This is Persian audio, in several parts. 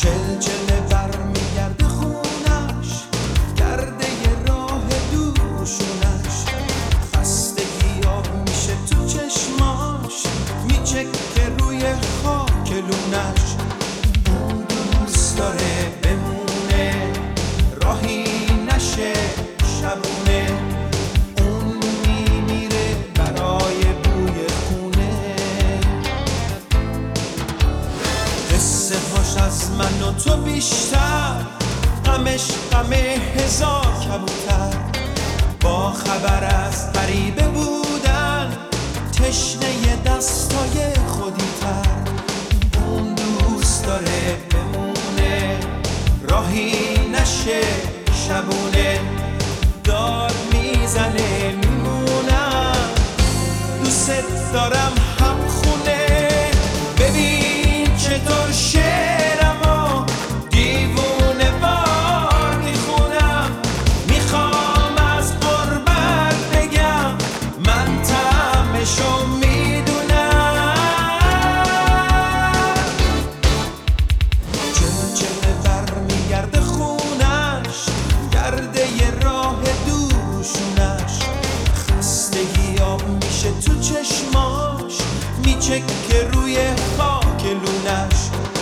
چلچله بر میگرده خونش، گرده ی راه دوشونش، خستگی آب میشه تو چشماش، میچکه روی خاک لونش. اون دوست داره بمونه، راهی نشه شبونه، اون میمیره برای بوی خونه. قصه هاش از من و تو بیشتر، غمش غم هزار کبوتر، با خبر از غریبه بودن، تشنه دستای خودی تر. اون دوست داره بمونه، راهی نشه شبونه، داد میزنه میمونم، دوست دارم هم خونه. ببین چطور شعرمو دیوونه وار میخونم، میخوام از غربت بگم من طعمشو میدونم. چلچله بر میگرده خونش، گرده ی راه دوشونش، خستگی آب میشه تو چشماش، میچکه روی خاک لونش.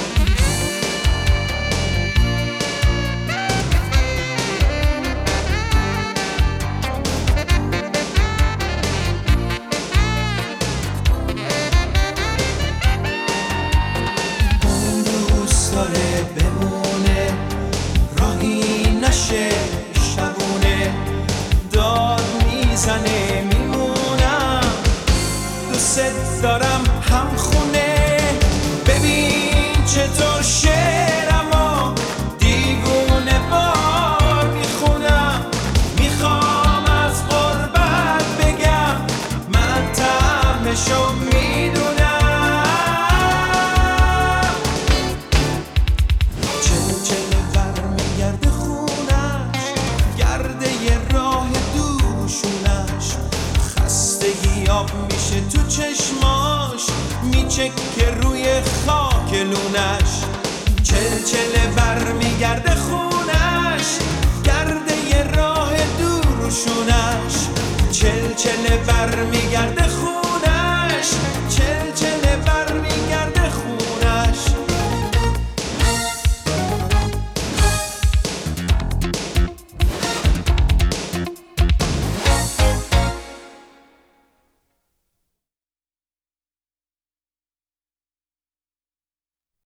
اون دوست داره بمونه، راهی نشه شبونه، داد میزنه میمونم، دوست دارم هم خونه. ببین چطور شعرمو دیوونه وار میخونم، میخوام از غربت بگم من طعمشو میدونم. چلچله بر میگرده خونش، گرده ی راه دوشونش، خستگی آب میشه تو چشماش، میچکه روی خاک لونش. چلچله بر میگرده خونش، گرده ی راه دوشونش، چلچله بر میگرده خونش.